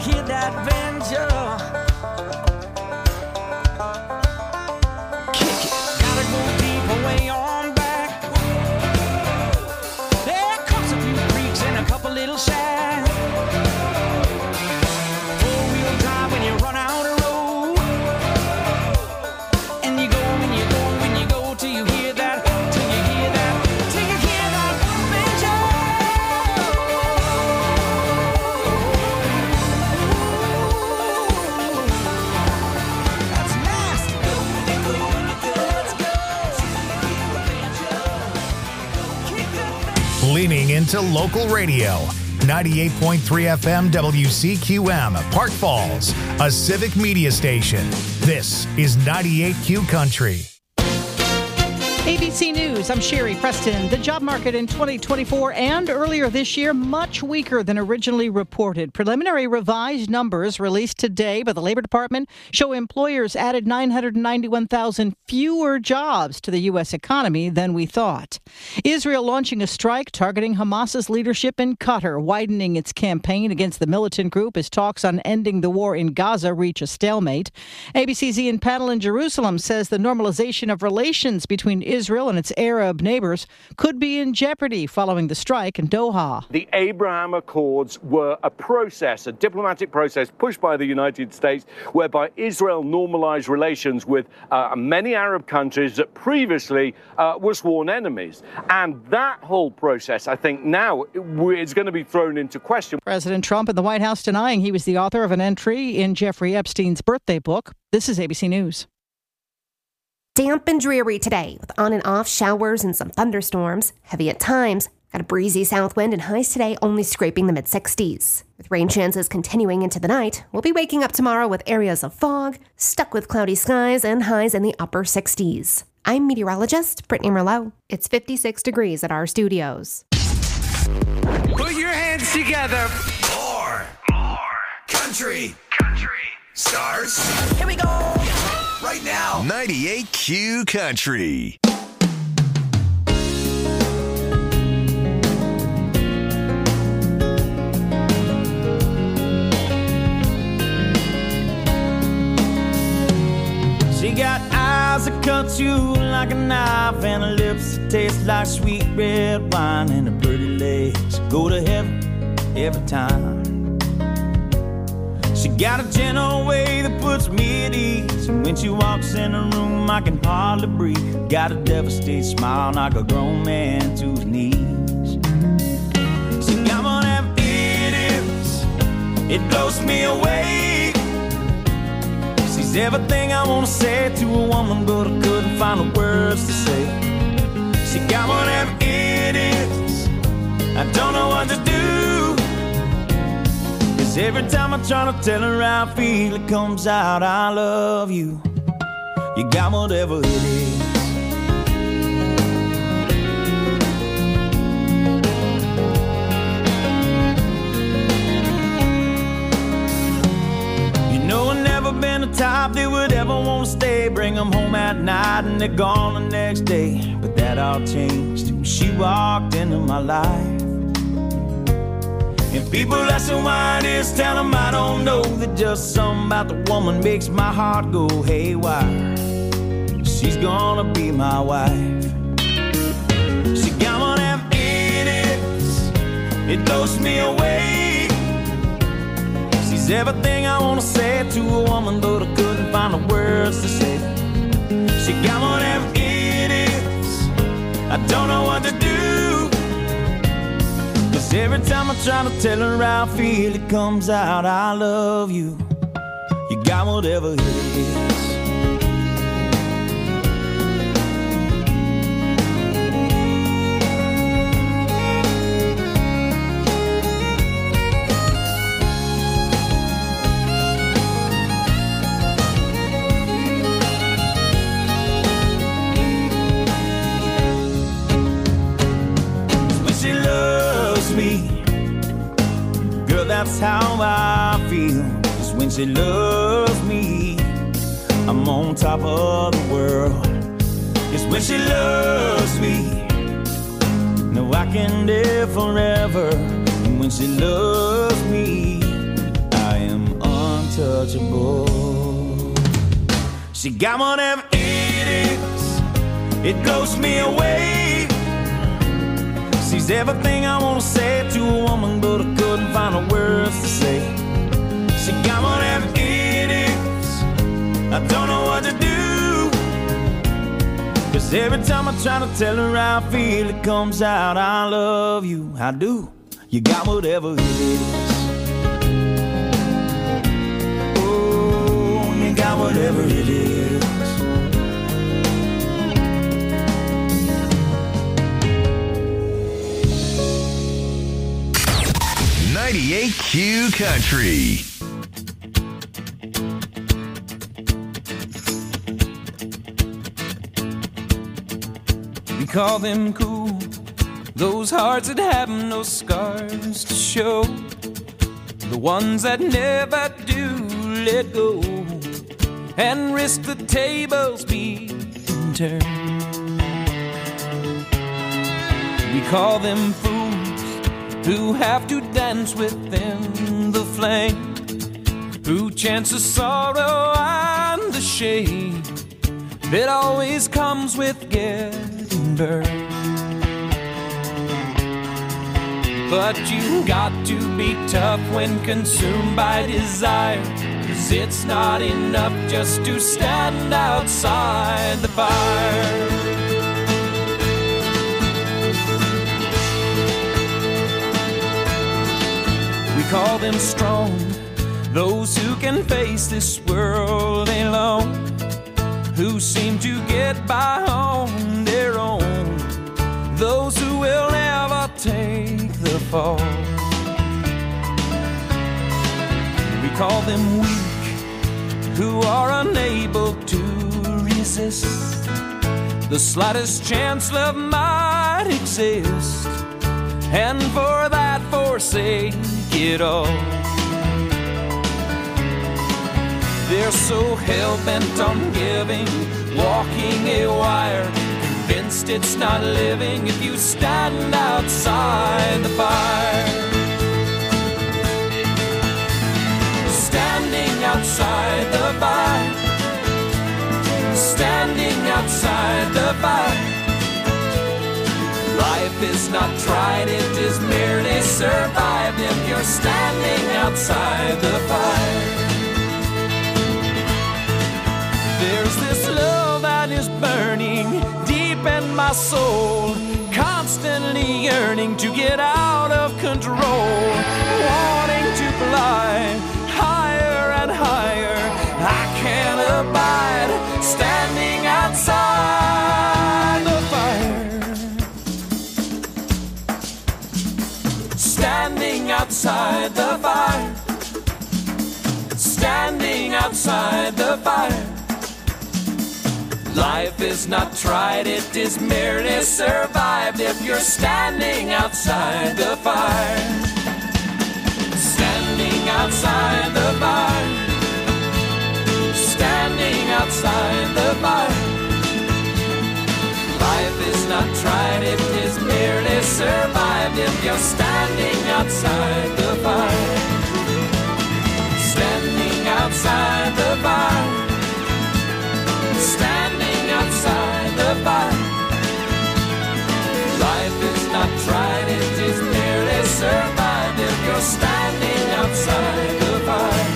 hear that banjo? Kick it. Gotta go deep away on back. There comes a few creeks and a couple little shacks. Four-wheel drive when you run out of road. And you go, and you go, and you go till you hear that, till you hear that, till you hear that banjo. That's nasty. Let's go. Kick that banjo. Leaning into local radio. 98.3 FM WCQM, Park Falls, a civic media station. This is 98Q Country. ABC News, I'm Sherry Preston. The job market in 2024 and earlier this year, much weaker than originally reported. Preliminary revised numbers released today by the Labor Department show employers added 991,000 fewer jobs to the U.S. economy than we thought. Israel launching a strike targeting Hamas's leadership in Qatar, widening its campaign against the militant group as talks on ending the war in Gaza reach a stalemate. ABC's Ian Paddle in Jerusalem says the normalization of relations between Israel and its Arab neighbors could be in jeopardy following the strike in Doha. The Abraham Accords were a process, a diplomatic process pushed by the United States, whereby Israel normalized relations with many Arab countries that previously were sworn enemies. And that whole process, I think, now is going to be thrown into question. President Trump in the White House denying he was the author of an entry in Jeffrey Epstein's birthday book. This is ABC News. Damp and dreary today, with on and off showers and some thunderstorms. Heavy at times. Got a breezy south wind and highs today only scraping the mid-60s. With rain chances continuing into the night, we'll be waking up tomorrow with areas of fog, stuck with cloudy skies, and highs in the upper 60s. I'm meteorologist Brittany Merlot. It's 56 degrees at our studios. Put your hands together. More country stars. Here we go. Right now, 98Q Country. She got eyes that cut you like a knife and her lips that taste like sweet red wine and her pretty legs go to heaven every time. She got a gentle way that puts me at ease, and when she walks in the room I can hardly breathe. Got a devastated smile, knock a grown man to his knees. She got one of them idiots, it blows me away. She's everything I want to say to a woman, but I couldn't find the words to say. She got one of them idiots, I don't know what to do. Every time I try to tell her how I feel, it comes out, I love you. You got whatever it is. You know I've never been the type that would ever want to stay. Bring them home at night and they're gone the next day. But that all changed when she walked into my life. If people ask me why it is, tell them I don't know. That just something about the woman makes my heart go haywire. She's gonna be my wife. She got one of them idiots, it blows me away. She's everything I wanna say to a woman, but I couldn't find the words to say. She got one of them idiots, I don't know what to do. Every time I try to tell her how I feel, it comes out, I love you. You got whatever it is. That's how I feel, 'cause when she loves me, I'm on top of the world. 'Cause when she loves me, no, I can live forever. And when she loves me, I am untouchable. She got whatever it is, it blows me away. She's everything I want to say to a woman, but I couldn't find the words to say. She got whatever it is, I don't know what to do. 'Cause every time I try to tell her how I feel, it comes out, I love you, I do. You got whatever it is. Oh, you got whatever it is. 98Q Country. We call them cool, those hearts that have no scars to show, the ones that never do let go and risk the tables being turned. We call them fools who have to dance within the flame, who chance the sorrow and the shame that always comes with getting burned. But you got to be tough when consumed by desire, 'cause it's not enough just to stand outside the fire. We call them strong, those who can face this world alone, who seem to get by on their own, those who will never take the fall. We call them weak, who are unable to resist the slightest chance love might exist, and for that forsake it all. They're so hell-bent on giving, walking a wire, convinced it's not living if you stand outside the fire. Standing outside the fire, standing outside the fire. Life is not tried, it is merely survived if you're standing outside the fire. There's this love that is burning deep in my soul, constantly yearning to get out of control, wanting to fly higher and higher. I can't abide standing outside the fire. Standing outside the fire. Standing outside the fire. Life is not tried, it is merely survived if you're standing outside the fire. Standing outside the fire. Standing outside the fire. Life is not tried, it is merely survived if you're standing outside the fire. Standing outside the fire. Standing outside the fire. Life is not tried, it is merely survived if you're standing outside the fire.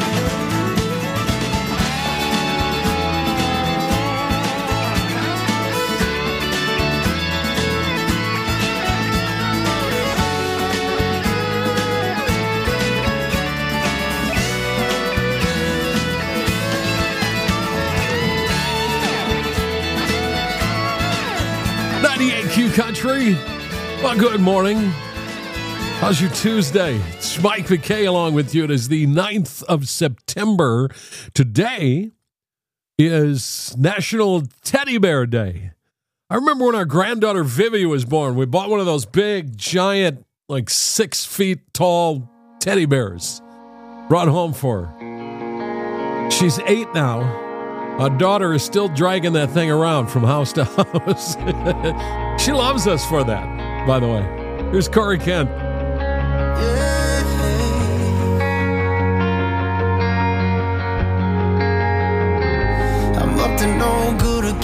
Q Country. Well, good morning. How's your Tuesday? It's Mike McKay along with you. It is the 9th of September. Today is National Teddy Bear Day. I remember when our granddaughter Vivi was born, we bought one of those big, giant, like 6 feet tall teddy bears. Brought home for her. She's 8 now. Our daughter is still dragging that thing around from house to house. She loves us for that, by the way. Here's Corey Kent.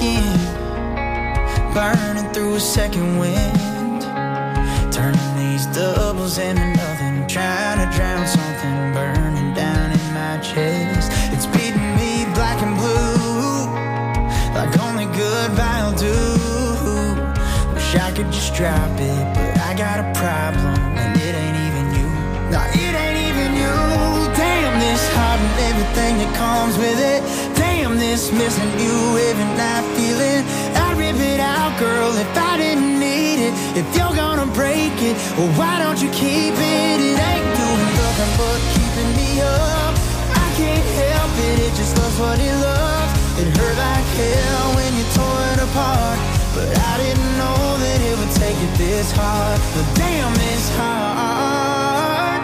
skin, burning through a second wind, turning these doubles into nothing, trying to drown something burning down in my chest. It's beating me black and blue, like only good vinyl do. Wish I could just drop it, but I got a problem, and it ain't even you. No, it ain't even you. Damn, this heart and everything that comes with it. Damn, this missing you every night feeling. I'd rip it out, girl, if I didn't need it. If you're gonna break it, well, why don't you keep it? It ain't doing nothing but keeping me up. I can't help it, it just loves what it loves. It hurt like hell when you tore it apart, but I didn't know that it would take it this hard. But damn, it's hard.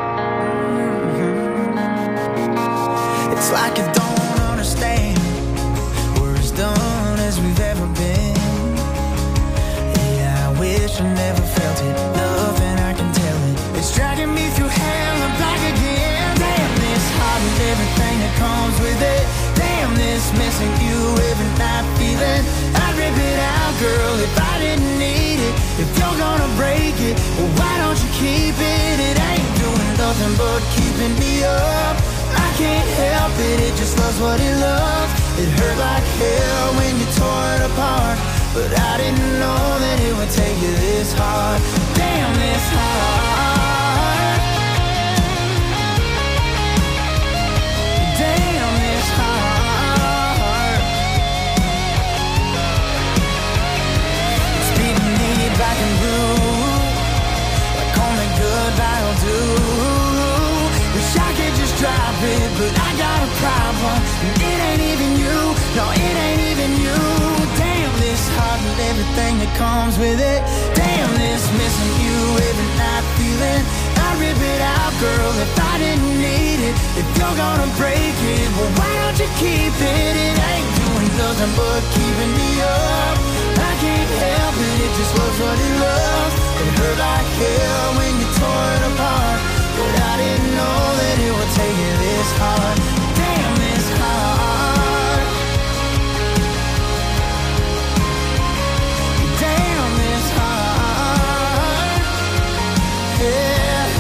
It's like you don't understand. We're as done as we've ever been. Yeah, I wish I never felt it. Nothing I can tell it. It's dragging me through hell and back again. Damn, this heart and everything that comes with it. Damn, this missing you every night feeling. I'd rip it out, girl, if I didn't need it. If you're gonna break it, well, why don't you keep it? It ain't doing nothing but keeping me up. I can't help it, it just loves what it loves. It hurt like hell when you tore it apart, but I didn't know that it would take you this hard. Damn, this hard. Damn, this hard. It's beating me black and blue, like only good vinyl do. Wish I could just drop it, but I got a problem, and it ain't even you. No, it ain't even you. Damn, this heart and everything that comes with it. Damn, this missing you every night feeling. I'd rip it out, girl, if I didn't need it. If you're gonna break it, well, why don't you keep it? It ain't doing nothing but keeping me up. I can't help it, it just loves what it loves. It hurt like hell when you tore it apart, but I didn't know that it would take you this hard. Damn, this hard. Damn, this hard. Yeah,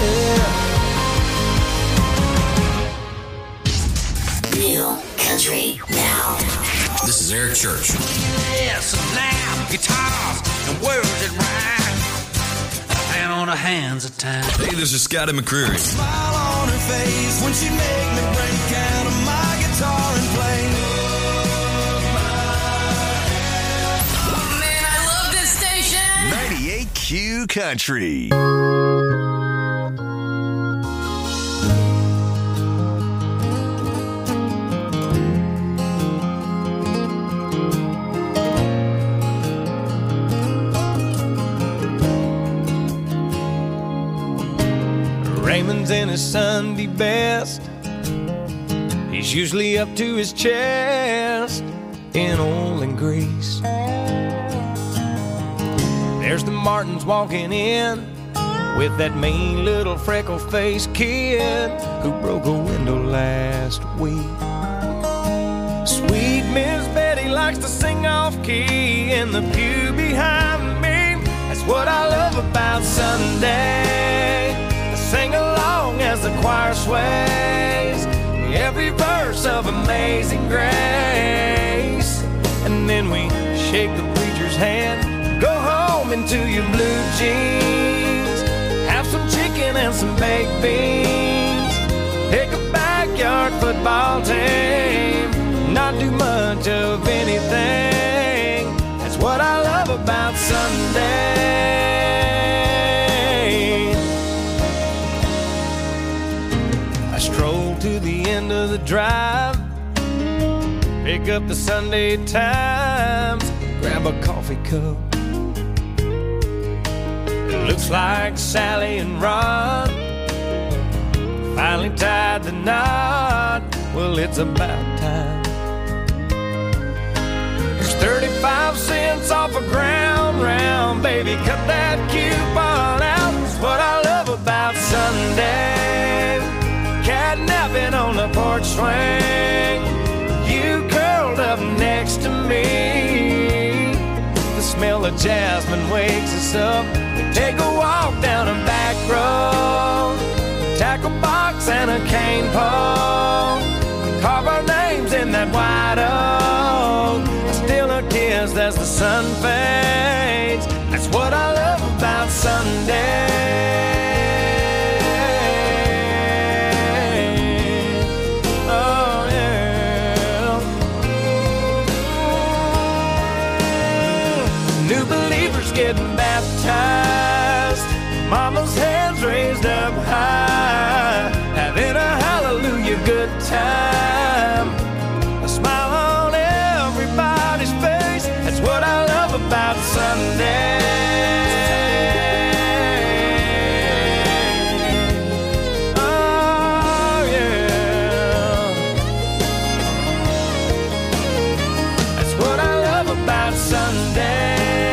yeah. New country now. This is Eric Church. Yes, now guitars and words that rhyme, and on her hands at time. Hey, this is Scotty McCreery. Smile on her face when she make me break out of my guitar and play. Oh man, I love this station. 98Q Country. Raymond's in his Sunday best. He's usually up to his chest in oil and grease. There's the Martins walking in with that mean little freckle-faced kid who broke a window last week. Sweet Miss Betty likes to sing off-key in the pew behind me. That's what I love about Sunday. Sing along as the choir sways every verse of Amazing Grace. And then we shake the preacher's hand, go home into your blue jeans, have some chicken and some baked beans, pick a backyard football team, not do much of anything. That's what I love about Sunday. Stroll to the end of the drive, pick up the Sunday Times, grab a coffee cup. It looks like Sally and Rod finally tied the knot. Well, it's about time. There's 35 cents off a ground round, baby, cut that coupon out. That's what I love about Sunday. Catnapping on the porch swing, you curled up next to me. smell of jasmine wakes us up. We take a walk down a back road, tackle box and a cane pole, carve our names in that white oak. I steal a kiss as the sun fades. That's what I love about Sunday. Oh yeah. New believers getting baptized, mama's hands raised up high, having a hallelujah good time. A smile on everybody's face. That's what I love about Sunday. Oh yeah. That's what I love about Sunday.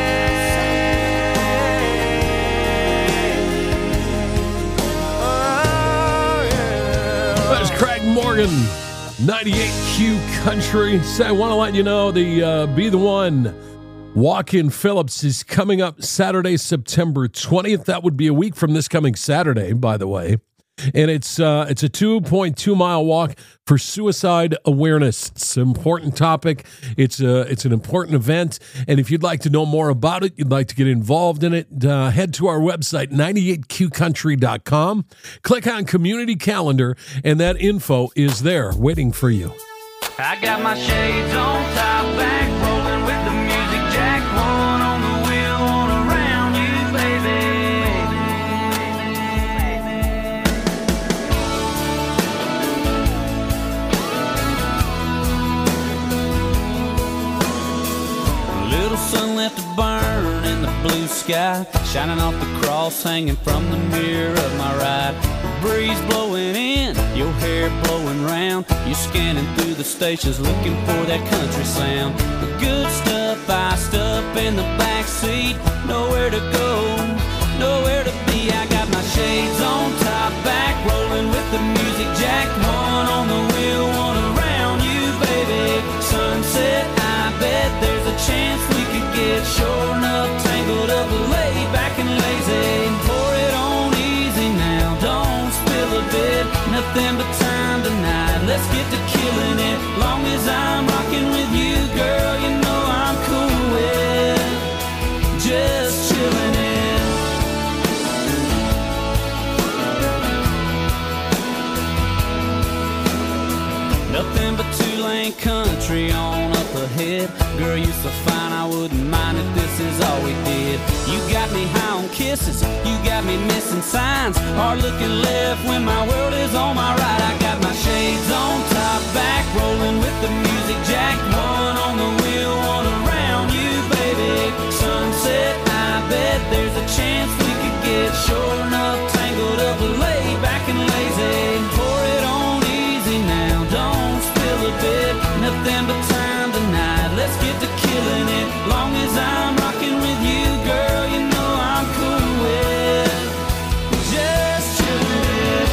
Craig Morgan, 98Q Country. Say, I want to let you know the Be the One Walk-In Phillips is coming up Saturday, September 20th. That would be a week from this coming Saturday, by the way. And it's a 2.2 mile walk for suicide awareness. It's an important topic. It's an important event. And if you'd like to know more about it, you'd like to get involved in it, head to our website, 98qcountry.com. Click on Community Calendar, and that info is there waiting for you. I got my shades on, top back, rolling with the music jack, one on the wheel, one around you, baby. Little sun left to burn in the blue sky, shining off the cross hanging from the mirror of my ride. Breeze blowing in, your hair blowing round. You're scanning through the stations looking for that country sound. The good stuff iced up in the back seat. Nowhere to go, nowhere to be. I got my shades on, top back, rolling with the music jack. One on the wheel, one around you, baby. Sunset, I bet there's a chance we could get sure enough tangled up, laid back and lazy. Pour it on easy now, don't spill a bit. Nothing but time tonight, let's get to killing it. Long as I'm rocking with you, girl, you know I'm cool with just chilling it. Nothing but two-lane country on up ahead. Girl, you so fine, I wouldn't mind if this is all we did. You got me high on kisses, you got me missing signs. Hard looking left when my world is on my right. I got my shades on, top back, rolling with the music jack. One on the wheel, one around you, baby. Sunset, I bet there's a chance we could get sure enough tangled up, laid back and lazy. Pour it on easy now, don't spill a bit. Nothing but time tonight, let's get to killing it. Long as I'm rocking with you, girl, you know I'm cool with just chilling it.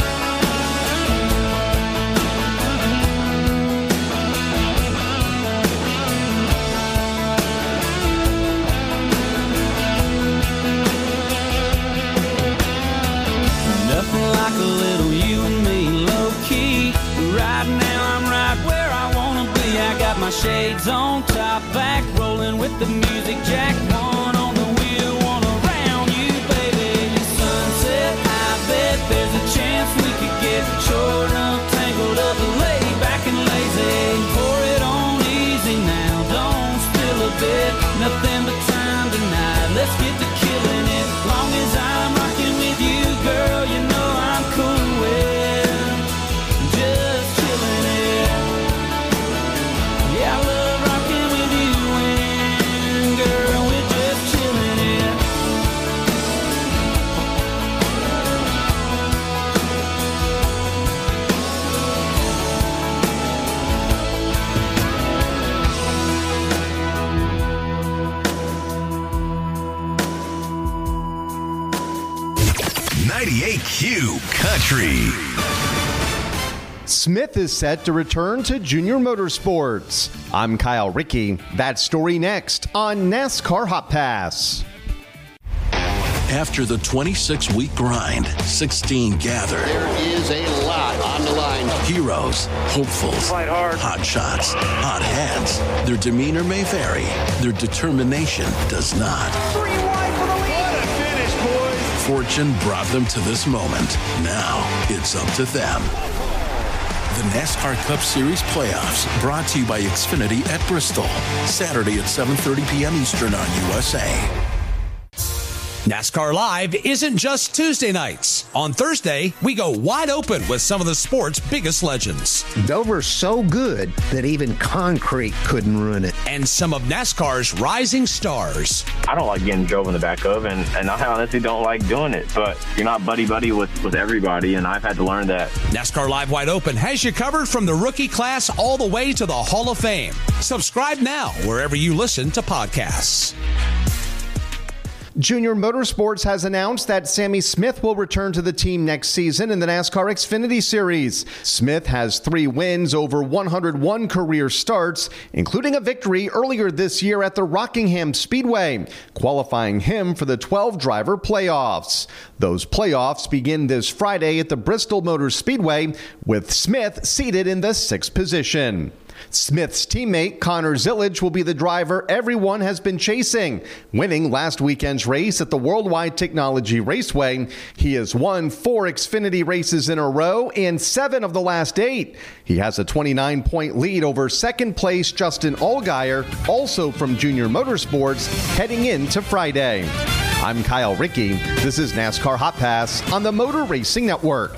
Nothing like a little you and me, low key. Right now I'm right where I wanna be. I got my shades on, top back, rolling with the music jack. One on the wheel, one around you, baby. Sunset, I bet there's a chance we could get sure enough tangled up, laid back and lazy. Pour it on easy now, don't spill a bit. Nothing but time tonight, let's get to killing it. Long as I'm rocking with you, girl, you know I'm cool with just chilling it. Yeah, I love rocking with you and girl, we're just chilling it. Q Country. Smith is set to return to Junior Motorsports. I'm Kyle Rickey. That story next on NASCAR Hot Pass. After the 26-week grind, 16 gather. There is a lot on the line. Heroes, hopefuls, hot shots, hot heads. Their demeanor may vary. Their determination does not. 3 wide for the lead. What a finish, boys. Fortune brought them to this moment. Now it's up to them. The NASCAR Cup Series playoffs, brought to you by Xfinity at Bristol. Saturday at 7:30 p.m. Eastern on USA. NASCAR Live isn't just Tuesday nights. On Thursday, we go wide open with some of the sport's biggest legends. Dover's so good that even concrete couldn't ruin it. And some of NASCAR's rising stars. I don't like getting drove in the back of, and I honestly don't like doing it. But you're not buddy-buddy with everybody, and I've had to learn that. NASCAR Live Wide Open has you covered from the rookie class all the way to the Hall of Fame. Subscribe now wherever you listen to podcasts. Junior Motorsports has announced that Sammy Smith will return to the team next season in the NASCAR Xfinity Series. Smith has 3 wins over 101 career starts, including a victory earlier this year at the Rockingham Speedway, qualifying him for the 12-driver playoffs. Those playoffs begin this Friday at the Bristol Motor Speedway, with Smith seated in the 6th position. Smith's teammate Connor Zillage will be the driver everyone has been chasing. Winning last weekend's race at the Worldwide Technology Raceway, he has won 4 Xfinity races in a row and 7 of the last 8. He has a 29-point lead over second place Justin Allgaier, also from Junior Motorsports, heading into Friday. I'm Kyle Rickey. This is NASCAR Hot Pass on the Motor Racing Network.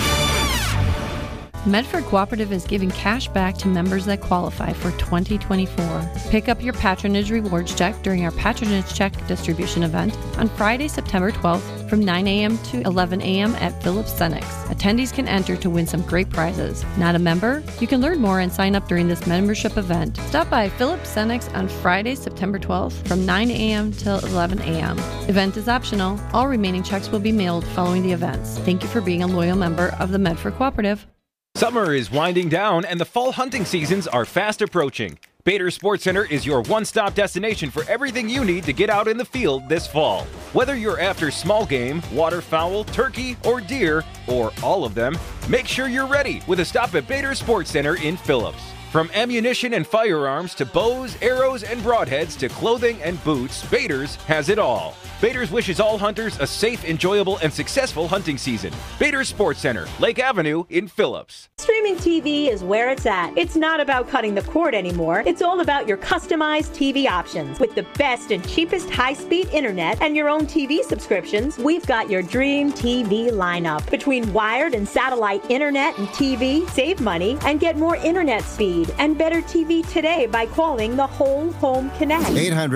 Medford Cooperative is giving cash back to members that qualify for 2024. Pick up your Patronage Rewards check during our Patronage Check distribution event on Friday, September 12th from 9 a.m. to 11 a.m. at Phillips Cenex. Attendees can enter to win some great prizes. Not a member? You can learn more and sign up during this membership event. Stop by Phillips Cenex on Friday, September 12th from 9 a.m. till 11 a.m. Event is optional. All remaining checks will be mailed following the events. Thank you for being a loyal member of the Medford Cooperative. Summer is winding down and the fall hunting seasons are fast approaching. Bader Sports Center is your one-stop destination for everything you need to get out in the field this fall. Whether you're after small game, waterfowl, turkey, or deer, or all of them, make sure you're ready with a stop at Bader Sports Center in Phillips. From ammunition and firearms to bows, arrows, and broadheads to clothing and boots, Bader's has it all. Bader's wishes all hunters a safe, enjoyable, and successful hunting season. Bader's Sports Center, Lake Avenue in Phillips. Streaming TV is where it's at. It's not about cutting the cord anymore. It's all about your customized TV options. With the best and cheapest high-speed internet and your own TV subscriptions, we've got your dream TV lineup. Between wired and satellite internet and TV, save money and get more internet speed and better TV today by calling the Whole Home Connect.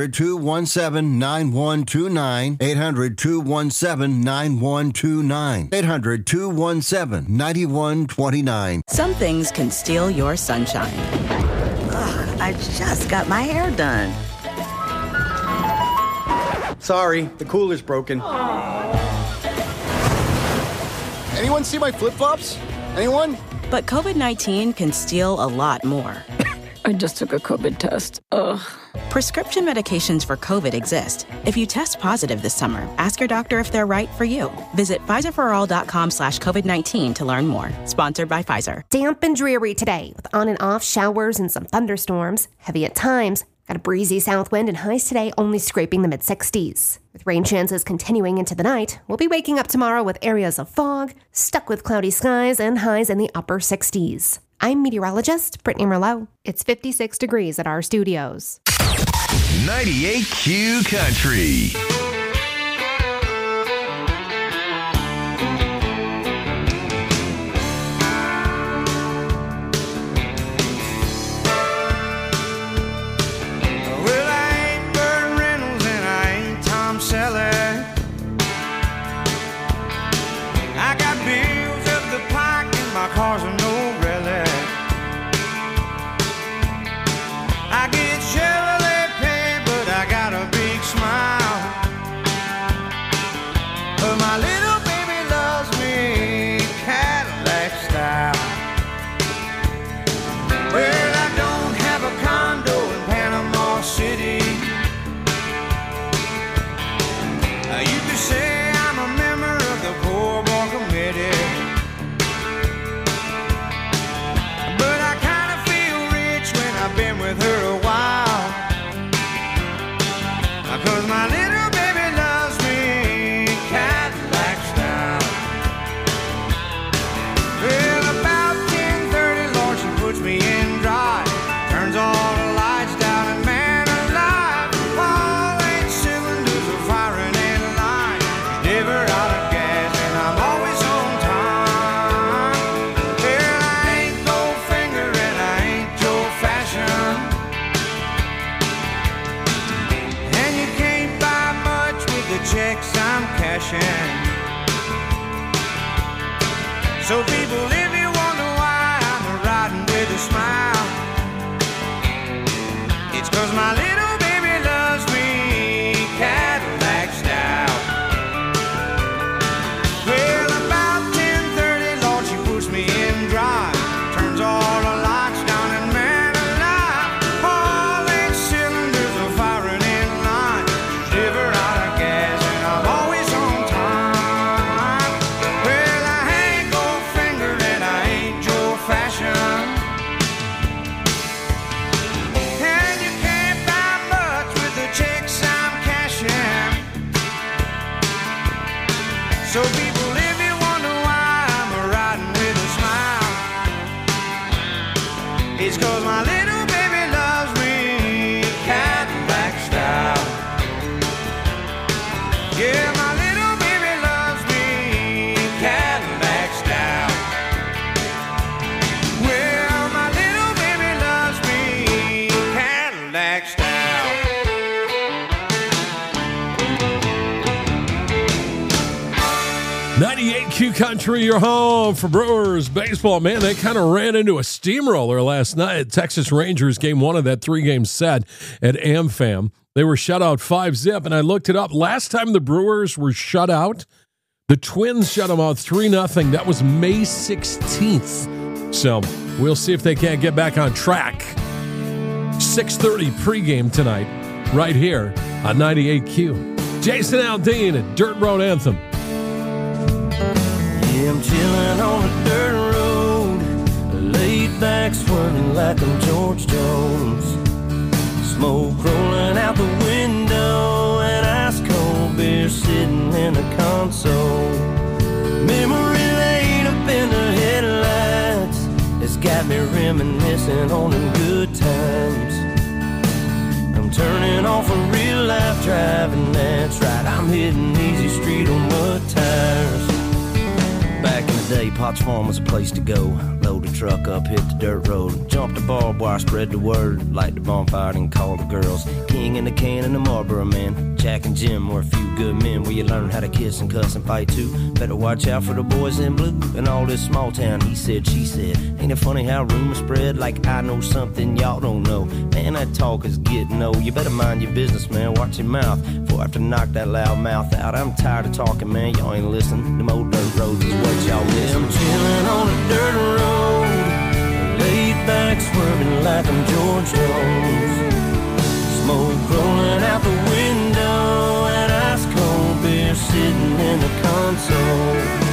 800-217-9129. 800-217-9129. 800-217-9129. Some things can steal your sunshine. Ugh, I just got my hair done. Sorry, the cooler's broken. Anyone see my flip-flops? Anyone? But COVID-19 can steal a lot more. I just took a COVID test. Ugh. Prescription medications for COVID exist. If you test positive this summer, ask your doctor if they're right for you. Visit PfizerForAll.com/COVID-19 to learn more. Sponsored by Pfizer. Damp and dreary today with on and off showers and some thunderstorms. Heavy at times. Got a breezy south wind and highs today only scraping the mid-60s. With rain chances continuing into the night, we'll be waking up tomorrow with areas of fog, stuck with cloudy skies, and highs in the upper 60s. I'm meteorologist Brittany Merlot. It's 56 degrees at our studios. 98Q Country. Cars are no relic. I get Chevrolet pay, but I got a big smile. So people, if you wonder why I'm riding with a smile, it's 'cause my little baby loves me Cadillac style. Well, about 10:30, Lord, she puts me in drive, turns all the lights down and man alive, all 8 cylinders are firing in line. She's never out of gas and I'm always on time. Well, I ain't Goldfinger and I ain't Joe Fashion, and you can't buy much with the checks I'm cashing. So people, if you wonder why I'm riding with a smile, it's 'cause my little baby loves me Cadillac style. Yeah, my little baby loves me Cadillac style. Well, my little baby loves me Cadillac style. 98 Q Country, your home for Brewers baseball. Man, they kind of ran into a steamroller last night. Texas Rangers game 1 of that 3-game set at AmFam. They were shut out 5-0, and I looked it up. Last time the Brewers were shut out, the Twins shut them out 3-0. That was May 16th. So we'll see if they can't get back on track. 6:30 pregame tonight, right here on 98Q. Jason Aldean at Dirt Road Anthem. Yeah, I'm chilling on a dirt road, laid back swerving like I'm George Jones. Smoke rolling out the window and ice cold beer sitting in the console. Memory lane up in the headlights, it's got me reminiscing on them good times. I'm turning off a real life driving, that's right, I'm hitting easy street on mud tires. Back in the day, Potts Farm was a place to go. Load the truck up, hit the dirt road, jump the barbed wire, spread the word, light the bonfire and call the girls. King in the can and the Marlboro man, Jack and Jim were a few good men where you learn how to kiss and cuss and fight too. Better watch out for the boys in blue and all this small town he said, she said. Ain't it funny how rumors spread like I know something y'all don't know? Man, that talk is getting old. You better mind your business, man, watch your mouth before I have to knock that loud mouth out. I'm tired of talking, man, y'all ain't listening. Them old dirt roads is what y'all miss. I'm chilling on a dirt road, laid back swerving like I'm George Jones. Smoke rolling out the window and ice cold beer sitting in the console.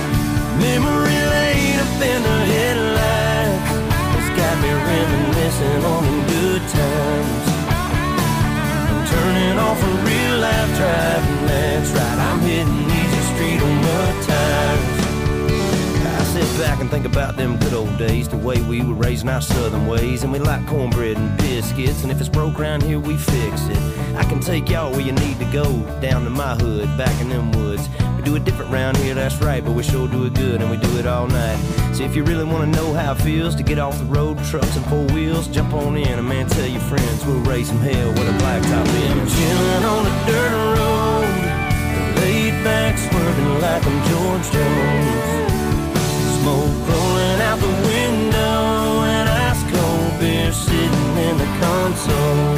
Memory lane up in the headlights, it's got me reminiscing on them good times. I'm turning off a real life driving, that's right, I'm hitting easy street on mud tires. I sit back and think about them good old days, the way we were raising our southern ways, and we like cornbread and biscuits, and if it's broke around here, we fix it. I can take y'all where you need to go, down to my hood, back in them woods. We do it different round here, that's right, but we sure do it good, and we do it all night. So if you really want to know how it feels to get off the road, trucks and 4 wheels, jump on in, and man, tell your friends we'll raise some hell with a blacktop in. I'm chilling on a dirt road, laid back swerving like I'm George Jones. Smoke rolling out the window and ice cold beer sitting in the console.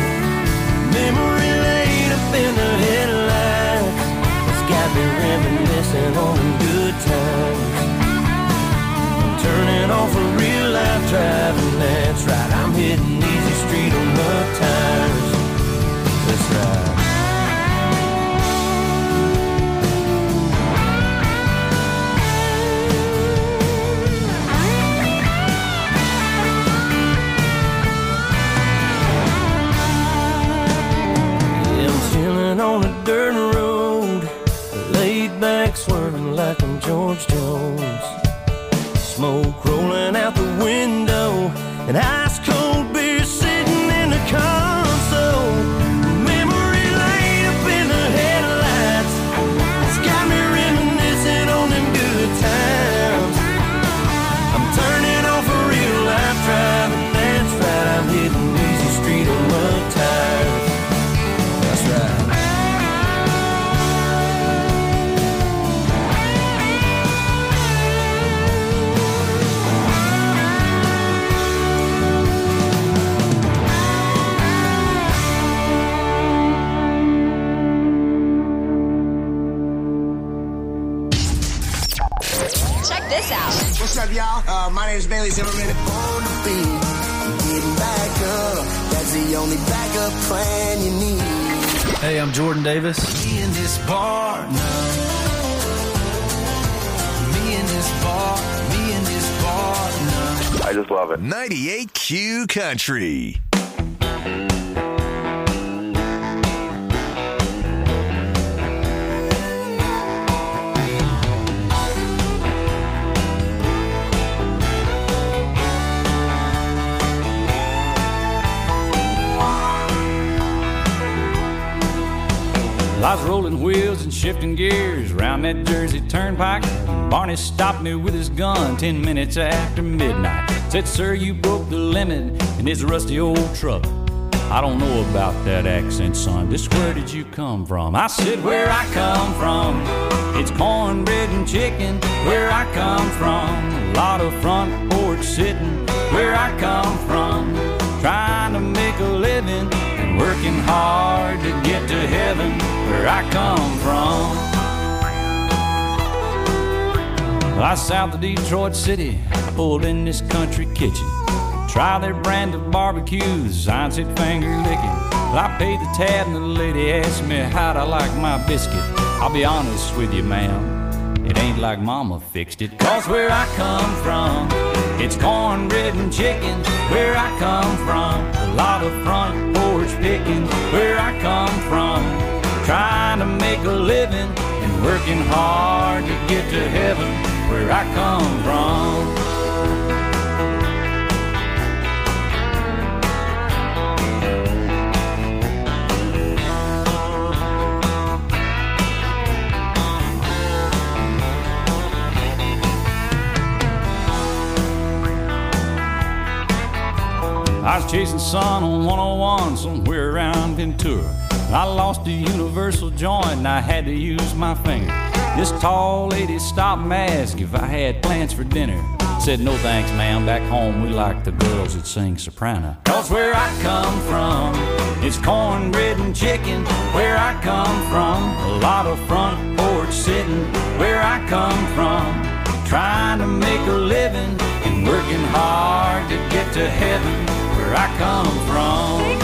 Memory lane up in the headlights, it's got me reminiscing on them good times. I'm turning off a real life driving, that's right, I'm hitting easy street on mud tires. That's right. On a dirt road, laid back swerving like I'm George Jones. Smoke rolling out the window and ice cold beer sitting in the console. Memory lane up in the headlights, it's got me reminiscing on them good times. I'm turning off a real life driving, that's right, I'm hitting easy street on mud tires. That's right. What's up, y'all? My name is Bailey Zimmerman. On the beat, getting back up. That's the only backup plan you need. Hey, I'm Jordan Davis. Me in this bar now. Me in this bar. Me in this bar now. I just love it. 98Q Country. I was rolling wheels and shifting gears around that Jersey Turnpike. Barney stopped me with his gun 10 minutes after midnight. Said, sir, you broke the limit in his rusty old truck. I don't know about that accent, son. Just where did you come from? I said, where I come from, it's cornbread and chicken. Where I come from, a lot of front porch sitting. Where I come from, trying to make a living and working hard to get to heaven. Where I come from, I was south of Detroit City. I pulled in this country kitchen, try their brand of barbecues. Sign said finger licking. Well, I paid the tab and the lady asked me how'd I like my biscuit. I'll be honest with you, ma'am, it ain't like mama fixed it. Cause where I come from, it's cornbread and chicken. Where I come from, a lot of front porch picking. Where I come from, trying to make a living and working hard to get to heaven. Where I come from. I was chasing sun on 101 somewhere around Ventura. I lost a universal joint and I had to use my finger. This tall lady stopped and asked if I had plans for dinner. Said, no thanks, ma'am, back home we like the girls that sing soprano. Cause where I come from, it's cornbread and chicken. Where I come from, a lot of front porch sitting. Where I come from, trying to make a living and working hard to get to heaven. Where I come from.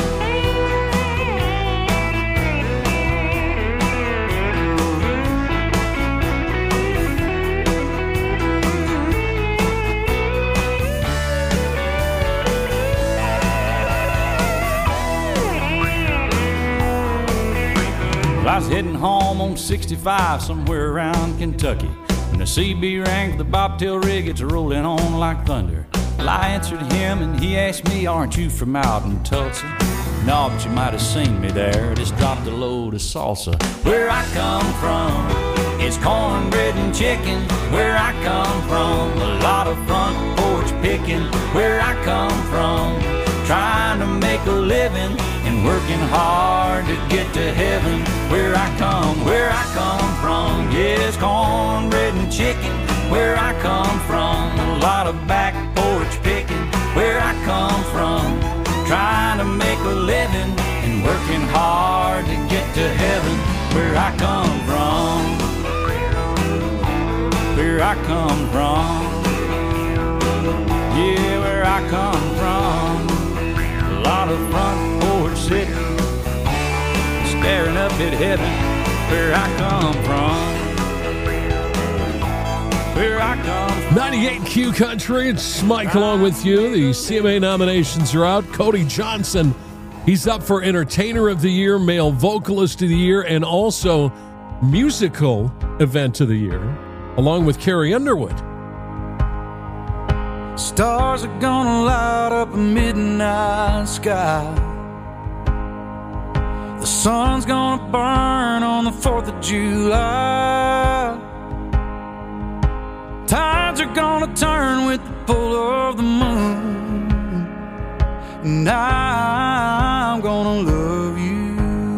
I was heading home on 65 somewhere around Kentucky when the CB rang for the bobtail rig. It's rolling on like thunder. Well, I answered him and he asked me, aren't you from out in Tulsa? No, but you might have seen me there. Just dropped a load of salsa. Where I come from, it's cornbread and chicken. Where I come from, a lot of front porch picking. Where I come from, trying to make a living and working hard to get to heaven. Where I come from, yes, cornbread and chicken. Where I come from, a lot of back porch picking. Where I come from, trying to make a living and working hard to get to heaven. Where I come from, where I come from, yeah, where I come from. A lot of front porch sitting, staring up at heaven. Where I come from, where I come from. 98Q Country, it's Mike along with you. The CMA nominations are out. Cody Johnson, he's up for Entertainer of the Year, Male Vocalist of the Year, and also Musical Event of the Year, along with Carrie Underwood. Stars are gonna light up a midnight sky. The sun's gonna burn on the 4th of July. Tides are gonna turn with the pull of the moon. And I'm gonna love you.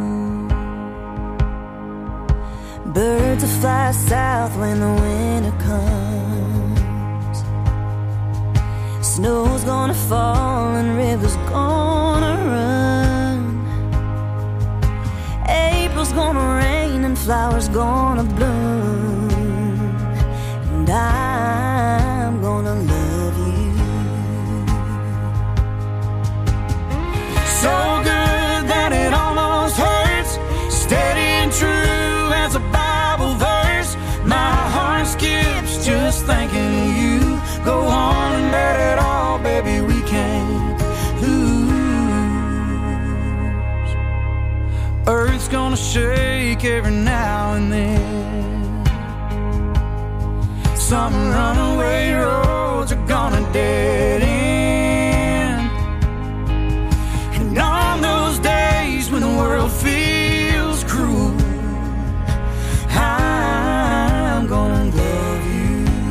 Birds will fly south when the winter comes. Snow's gonna fall and rivers gonna run. April's gonna rain and flowers gonna bloom. And I'm gonna shake every now and then. Some runaway roads are gonna dead end. And on those days when the world feels cruel, I'm gonna love you.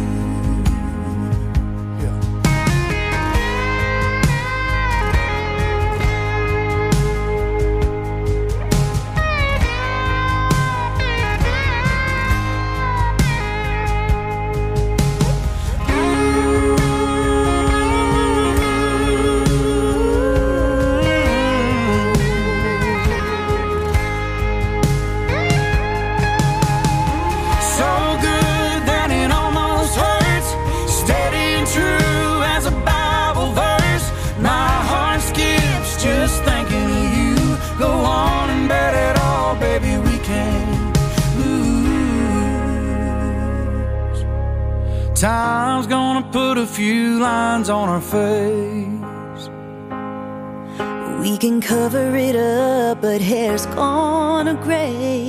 Time's gonna put a few lines on our face. We can cover it up, but hair's gonna gray.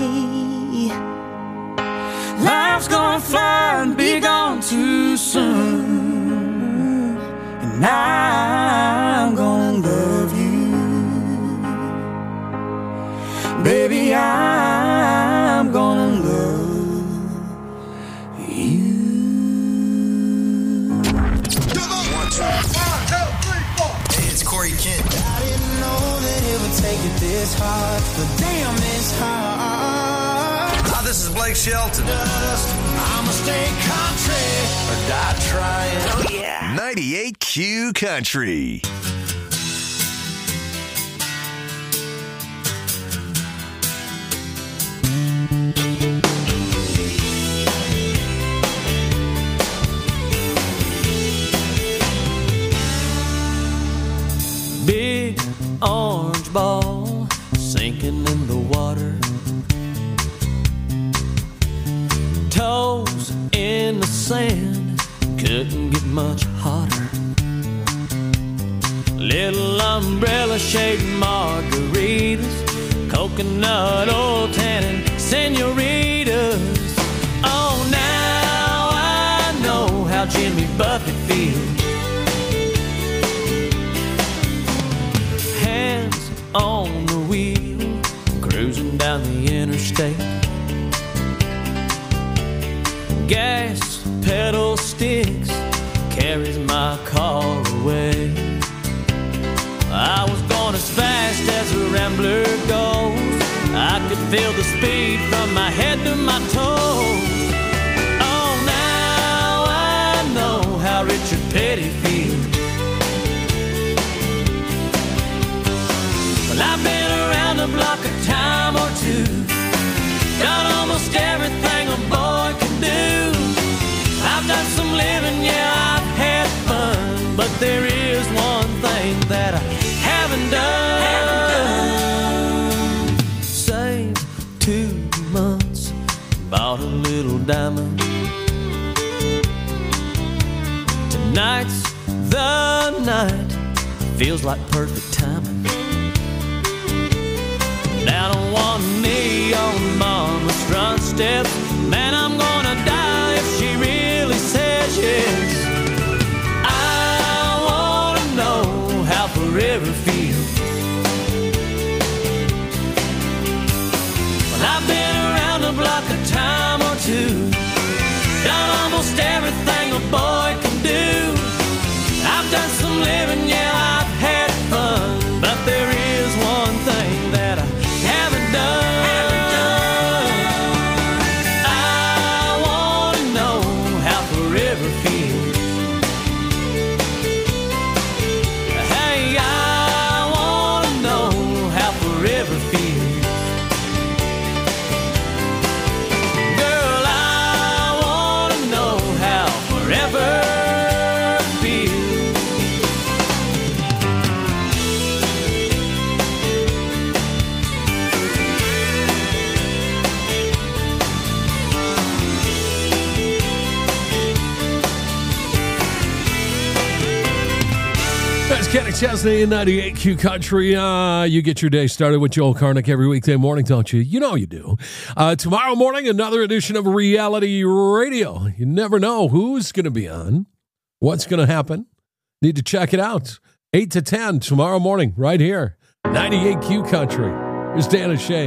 Life's gonna fly and be gone too soon. And I'm gonna love you. Baby, I'm gonna love you. Hey, it's Corey Kent. I didn't know that it would take it this hard, but damn, it's hard. Hi, this is Blake Shelton. I'ma stay country or die trying. Oh, yeah. 98Q Country. Big orange ball sinking in the water, toes in the sand, couldn't get much hotter. Little umbrella shaped margaritas, coconut oil tannin senoritas. Oh, now I know how Jimmy Buffett feels. Hands on the wheel, cruising down the interstate. Gas pedal sticks, carries my car away. I was going as fast as a rambler goes. I could feel the speed from my head to my toes. Oh, now I know how Richard Petty feels. Well, I've been around the block a time or two, done almost everything a boy can do. I've done some living, yeah, I've had fun, but there is one thing that I haven't done. Saved 2 months, bought a little diamond. Tonight's the night, feels like perfect timing. Down on one knee on mama's front steps, man, I'm gonna die if she really says yes. I wanna know how forever feels. Well, I've been around the block a time or two, done almost everything a boy can do. I've done some living, yeah, I've had fun, but there is one thing that I haven't done. I wanna know how forever feels. Hey, I Chesney in 98Q Country. You get your day started with Joel Karnick every weekday morning, don't you? You know you do. Tomorrow morning, another edition of Reality Radio. You never know who's going to be on, what's going to happen. Need to check it out. 8 to 10 tomorrow morning, right here. 98Q Country. Here's Dan and Shay.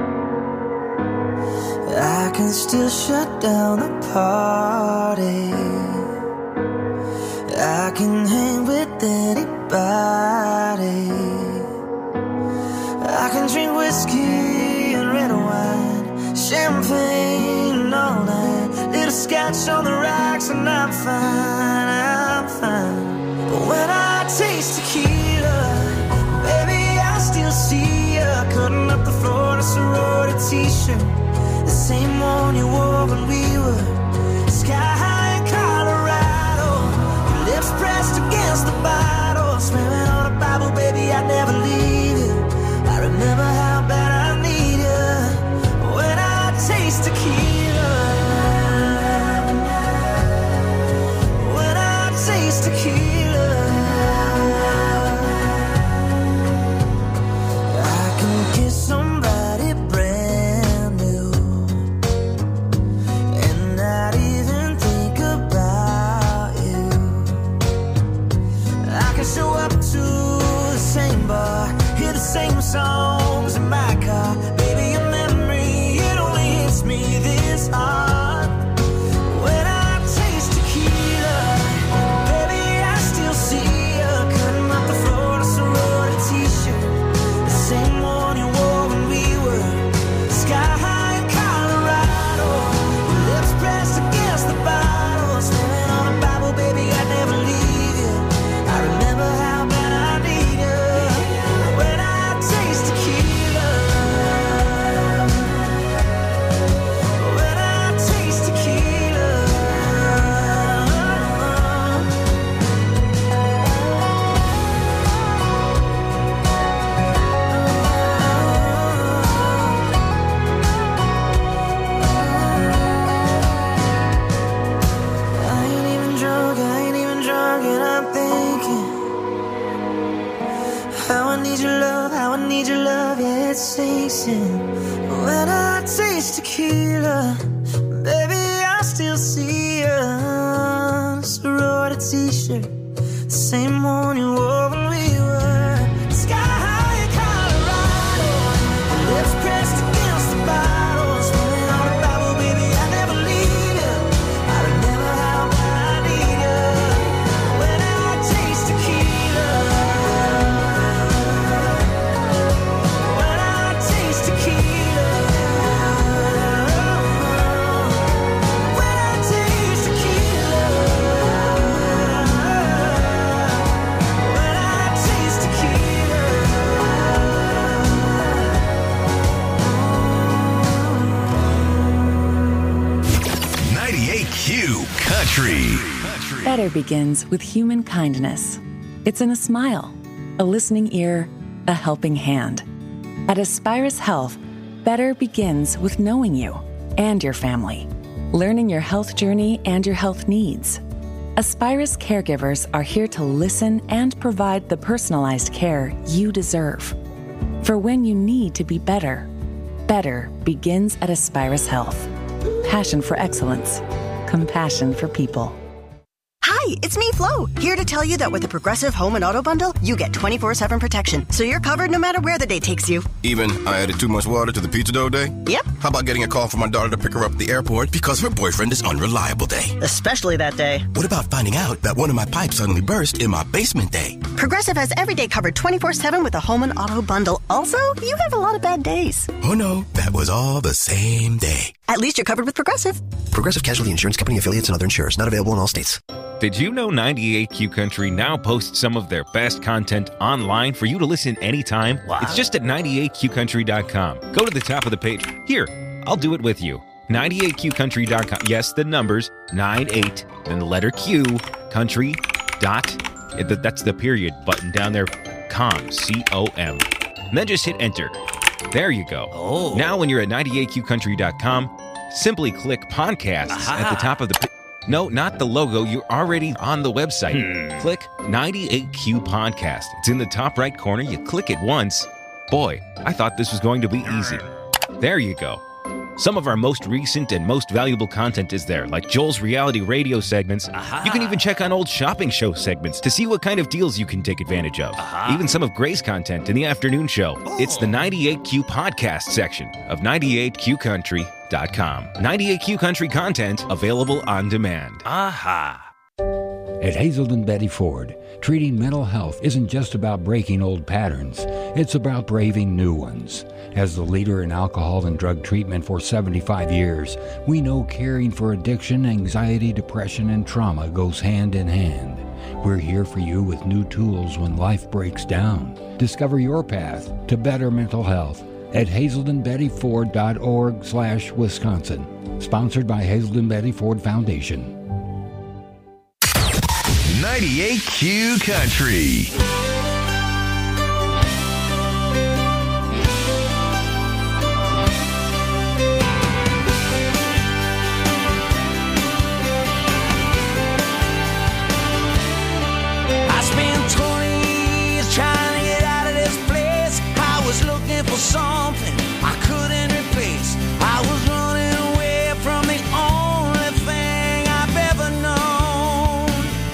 I can still shut down the party. I can hang with anybody. I can drink whiskey and red wine, champagne all night, little scotch on the rocks, and I'm fine, I'm fine. But when I taste tequila, baby, I still see ya cutting up the floor in a sorority t-shirt, the same one you wore when we were sky high in Colorado. Your lips pressed against the bottle, swearing on a Bible, baby, I'd never leave you. I remember how bad I need you when I taste tequila. When I taste tequila, I can kiss somebody brand new and not even think about you. I can show up to the same bar, hear the same songs in my car. Baby, your memory, it only hits me this hard. When I taste tequila, baby, I still see you cutting up the floor in a sorority t-shirt, the same one you wore when we were sky high in Colorado. Your lips pressed against the bottle, swearing on a Bible, baby, I'd never leave you. I remember how bad I need you when I taste tequila. When I taste tequila. I ain't even drunk, and I'm thinking how I need your love, yeah, it sinks in. When I taste tequila, baby, I still see you. Sorority t-shirt, the same one you wore when we were sky high in Colorado. Your lips pressed against the bottle, swearing on a Bible, baby, I never leave you. I remember how bad I need you when I taste tequila. When I taste tequila. When I taste tequila. When I taste tequila. 98Q Country. Better begins with human kindness. It's in a smile, a listening ear, a helping hand. At Aspirus Health, better begins with knowing you and your family, learning your health journey and your health needs. Aspirus caregivers are here to listen and provide the personalized care you deserve. For when you need to be better, better begins at Aspirus Health. Passion for excellence, compassion for people. Hi, it's me, Flo, here to tell you that with the Progressive Home and Auto Bundle, you get 24/7 protection, so you're covered no matter where the day takes you. Even I added too much water to the pizza dough day? Yep. How about getting a call from my daughter to pick her up at the airport because her boyfriend is unreliable day? Especially that day. What about finding out that one of my pipes suddenly burst in my basement day? Progressive has every day covered 24/7 with the Home and Auto Bundle. Also, you have a lot of bad days. Oh no, that was all the same day. At least you're covered with Progressive. Progressive Casualty Insurance Company affiliates and other insurers. Not available in all states. Did you know 98Q Country now posts some of their best content online for you to listen anytime? Wow. It's just at 98QCountry.com. Go to the top of the page. Here, I'll do it with you. 98QCountry.com. Yes, the numbers, 98, then the letter Q, country, dot, that's the period button down there, com, C-O-M. And then just hit enter. There you go. Oh. Now when you're at 98QCountry.com, simply click podcast at the top of the No, not the logo. You're already on the website. Click 98Q Podcast. It's in the top right corner. You click it once. Boy, I thought this was going to be easy. There you go. Some of our most recent and most valuable content is there, like Joel's reality radio segments. You can even check on old shopping show segments to see what kind of deals you can take advantage of. Even some of Gray's content in the afternoon show. It's the 98Q Podcast section of 98QCountry.com. 98Q Country content available on demand. At Hazelden Betty Ford, treating mental health isn't just about breaking old patterns. It's about braving new ones. As the leader in alcohol and drug treatment for 75 years, we know caring for addiction, anxiety, depression, and trauma goes hand in hand. We're here for you with new tools when life breaks down. Discover your path to better mental health at hazeldenbettyford.org/Wisconsin. Sponsored by Hazelden Betty Ford Foundation. 98Q Country. I spent 20 years trying to get out of this place. I was looking for something I couldn't replace. I was running away from the only thing I've ever known.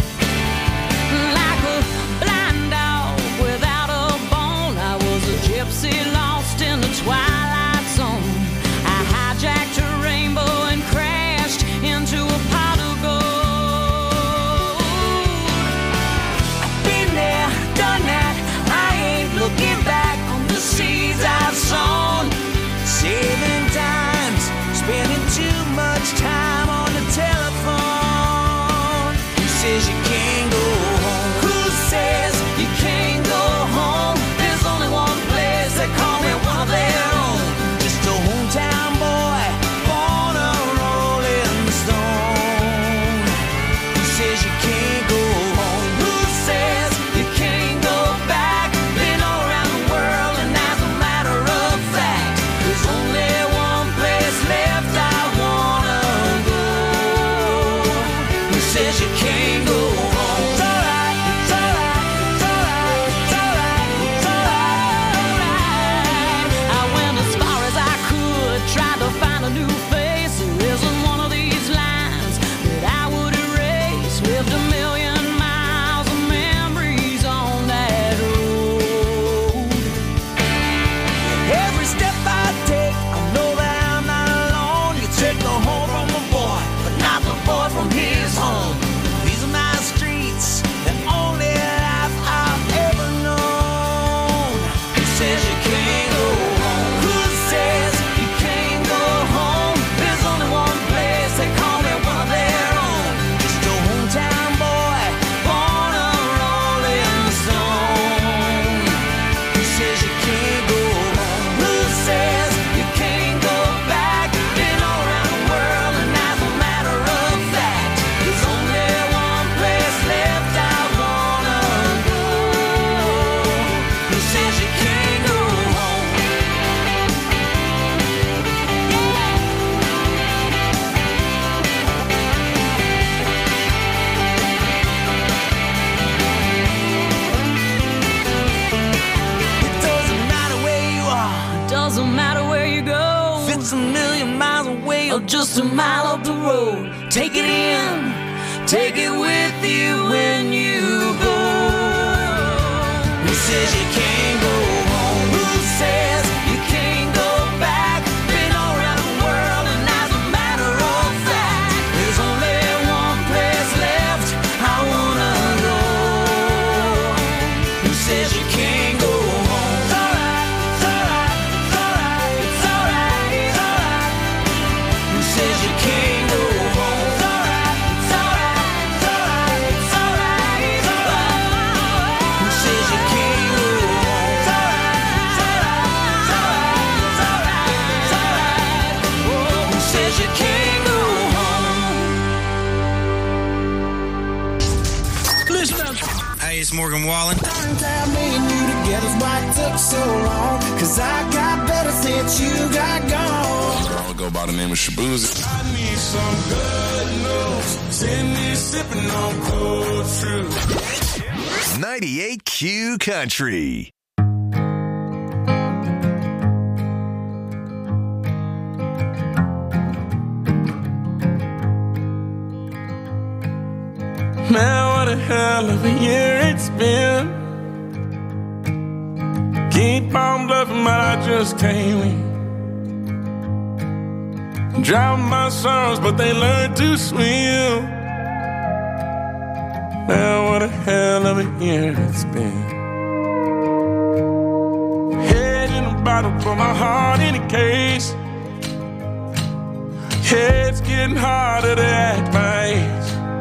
Like a blind dog without a bone, I was a gypsy lost in the twilight zone. I hijacked a rainbow and crashed into a pot of gold. I've been there, done that, I ain't looking back on the seeds I've sown. Saving times, spending too much time on the telephone. Who says you can't go home? Who says you can't go home? There's only one place they call me one of their own. Just a hometown boy, born a rolling stone. Who says you can't go home? Who says you can't go back? Been all around the world and as a matter of fact, there's only one place left I wanna go. Who says you can't go home? It's alright, it's alright, it's alright, it's alright, it's alright. I went as far as I could, tried to find a new face. There isn't one of these lines that I would erase. Lived a million miles of memories on that road. Every step I take, I know that I'm not alone. You take the home from the boy, but not the boy from his home. These are my streets, the only life I've ever known. Who says you can't go home? Who says you can't go home? There's only one place they call me one of their own. Just a hometown boy, born a rolling stone. Who says you can't go home? Who says you can't go back? Been all around the world and as a matter of fact, there's only one place left I wanna go. Who says you can't go home? It doesn't matter where you are, it doesn't matter where you go. If it's a million miles away or just a mile up the road, take it in, take it with you when you go. Who says you can't go home? Who says you can't go back? Been all around the world and as a matter of fact, there's only one place left I wanna go. Who says you can't go home? It's alright, it's alright, it's alright, it's alright, it's alright. Who says you can't go home? It's alright, it's alright, it's alright, it's alright, it's alright. Who says you can't go home? It's alright, it's alright, it's alright, it's alright, it's alright. Oh, who says you can't go home? Listen up. Hey, it's Morgan Wallen. Tell me and you together's why it took so long. 'Cause I got better since you got gone. go by the name of Shabuzi. I need some good news. Sitting here sipping on cold fruit. 98Q Country. Man, what a hell of a year it's been. Keep on bluffing, but I just can't win. Drown my sorrows, but they learn to swim. Man, what a hell of a year it's been. Head in a bottle, put my heart in a case. Yeah, it's getting harder to act my age.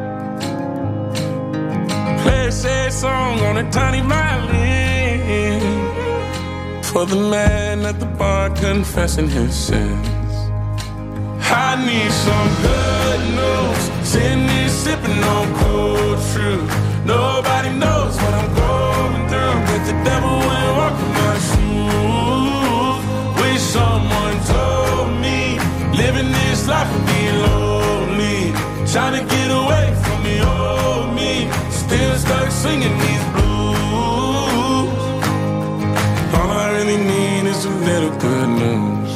Play a sad song on a tiny violin for the man at the bar confessing his sins. I need some good news. Sitting here sipping on cold fruit. Nobody knows what I'm going through, but the devil will walk in my shoes. Wish someone told me living this life would be lonely. Trying to get away from the old me. Still stuck singing these blues. All I really need is a little good news.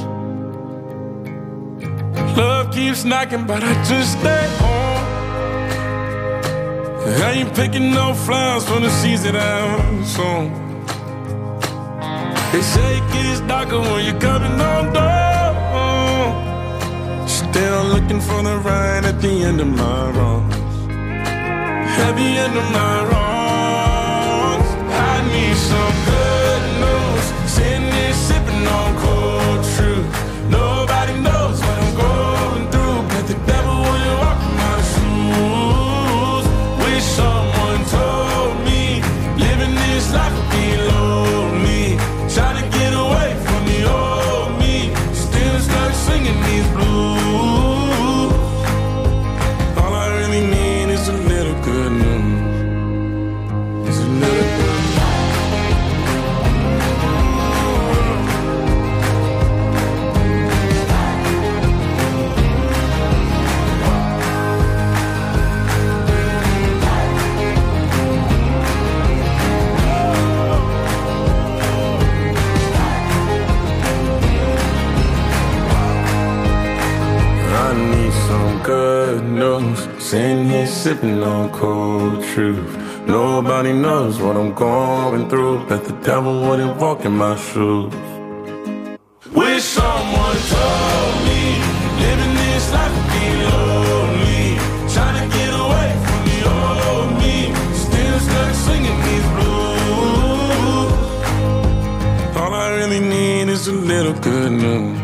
Love keeps knocking, but I just stay home. I ain't picking no flowers from the seeds that I've sown. They say it gets darker when you're coming on down. Still looking for the right at the end of my wrongs. At the end of my wrongs, I need some good news. Sitting here sipping on cold fruit. Nobody knows what I'm going through, but the devil will walk in my shoes. Wish someone told me living this life would be lonely. Trying to get away from the old me. Still stuck singing these blues. All I really need is a little good news. It's a little good good news. Sitting here sipping on cold truth. Nobody knows what I'm going through, but the devil wouldn't walk in my shoes. Wish someone told me living this life would be lonely. Trying to get away from the old me. Still stuck singing these blues. All I really need is a little good news.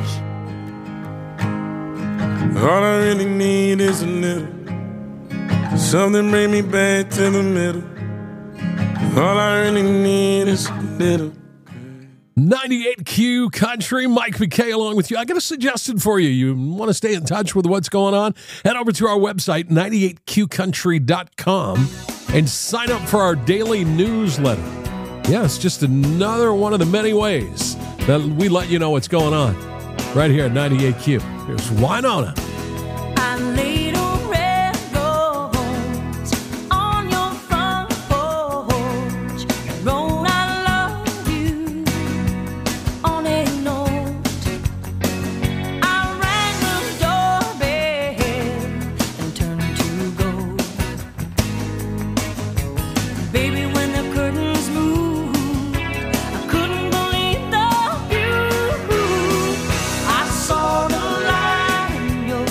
All I really need is a little. Something bring me back to the middle. All I really need is a little. 98Q Country, Mike McKay along with you. I got a suggestion for you. You want to stay in touch with what's going on? Head over to our website, 98qcountry.com, and sign up for our daily newsletter. Yeah, it's just another one of the many ways that we let you know what's going on right here at 98Q. Here's Winona. I laid a red rose on your front porch. Wrote I love you on a note. I rang the doorbell and turned to gold. Baby, when the curtains moved, I couldn't believe the view. I saw the light in your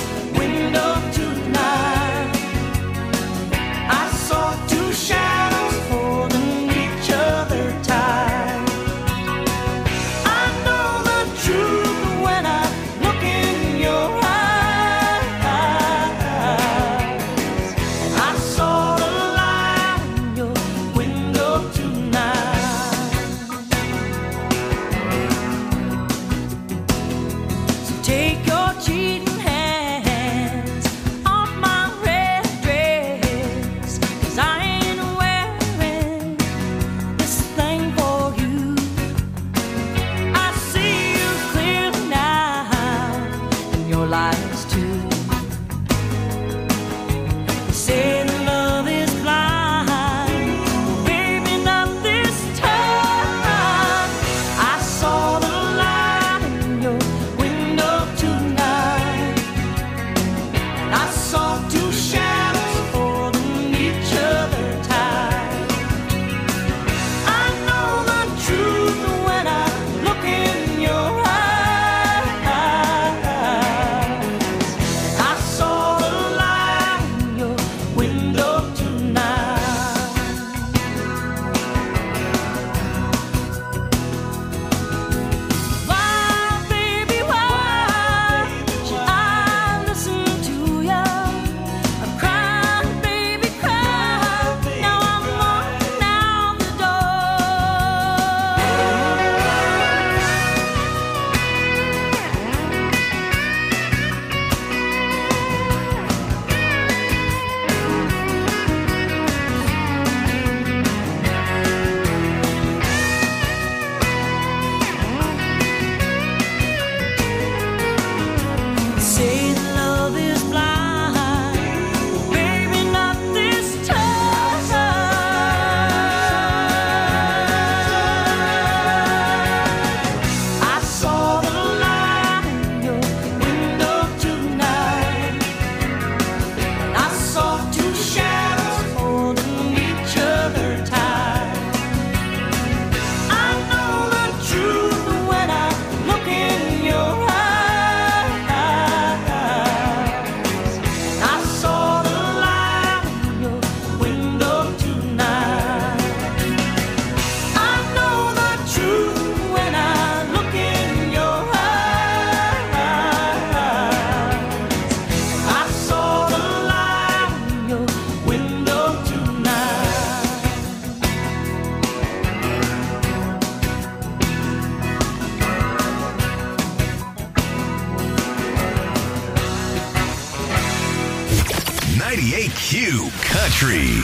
Country.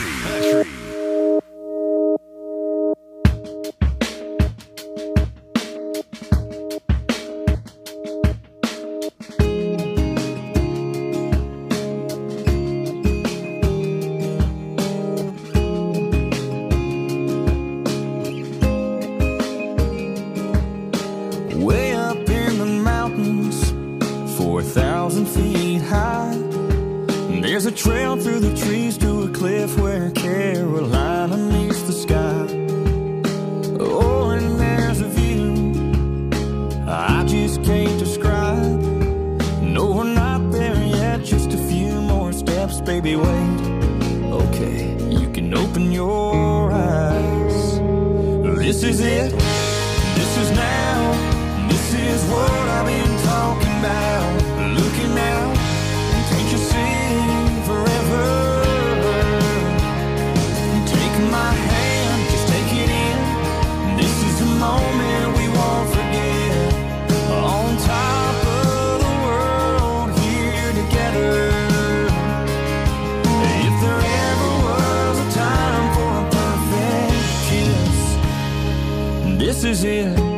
Way up in the mountains, 4,000 feet high, there's a trail through the trees to a cliff where Carolina meets the sky. Oh, and there's a view I just can't describe. No, we're not there yet, just a few more steps, baby, wait. Okay, you can open your eyes. This is it, this is now. This is what I've been talking about. Looking out, can't you see forever? Take my hand, just take it in. This is the moment we won't forget. On top of the world, here together. If there ever was a time for a perfect kiss, this is it.